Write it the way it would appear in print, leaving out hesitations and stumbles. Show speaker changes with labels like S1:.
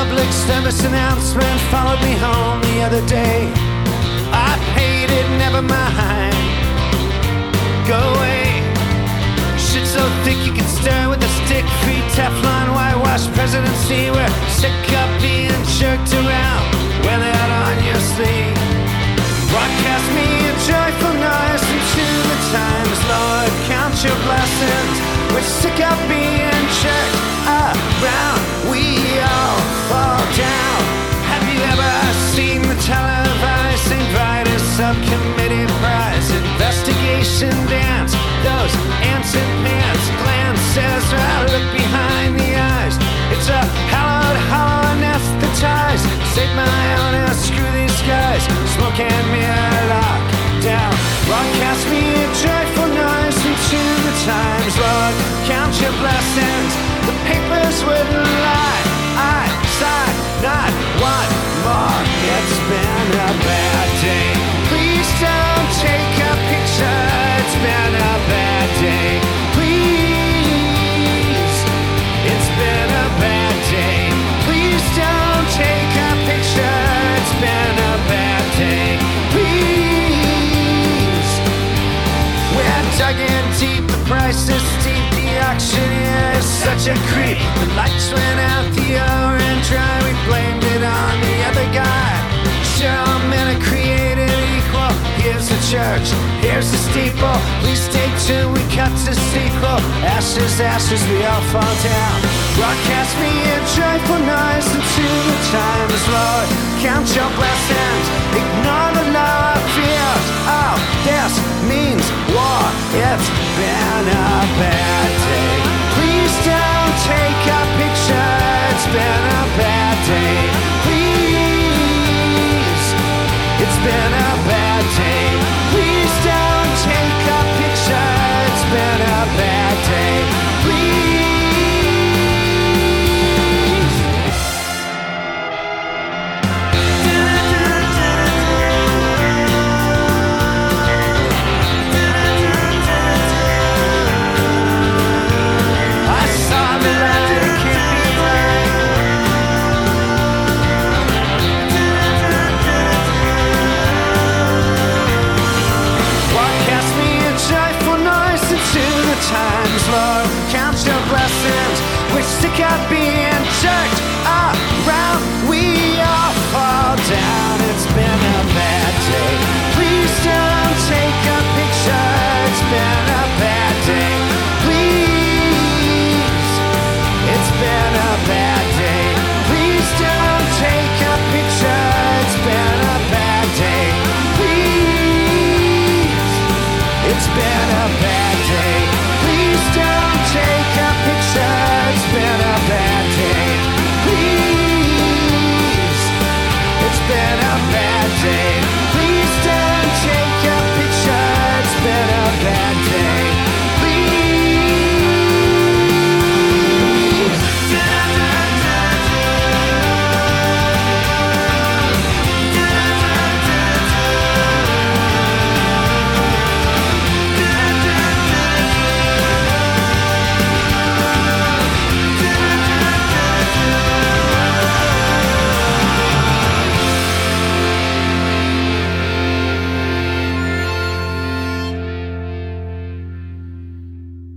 S1: public service announcement followed me home the other day. I paid it, never mind. Go away. Shit so thick you can stir with a stick. Free Teflon, whitewash presidency. We're sick of being jerked around. Wear that on your sleeve. Broadcast me a joyful noise into the times. Lord, count your blessings. We're sick of being jerked around. We all fall down. Have you ever seen the televised St. Vitus subcommittee prize investigation dance? Those ants and pants glances, look behind the eyes. It's a hallowed, hollow anesthetized. Save my honor, screw these guys. Smoke and mirror, lock down. Broadcast me a joyful noise into the times. Lord, count your blessings. The papers wouldn't lie. I sigh, not one more. It's been a bad day. Please don't take a picture. It's been a bad day. Please, it's been a bad day. Please don't take a picture. It's been a bad day. Please, we're dug in deep. The price is steep. The auctioneer is such a creep. The lights went out, the orange dry. We blamed it on the other guy. Sure, all men are created equal. Here's the church, here's the steeple. Please stay tuned, we cut to sequel. Ashes, ashes, we all fall down. Broadcast me a joyful noise into the times. Lord, count your blessings. Ignore the lower fears. Oh, this means war. It's been a bad day. Please don't take a picture. It's been a bad day. Please, it's been a bad day. Please don't take a picture. It's been a bad day. Please. I saw the light, it can't be right. Broadcast me a joyful noise into the times. Lord, count your blessings. We're sick of being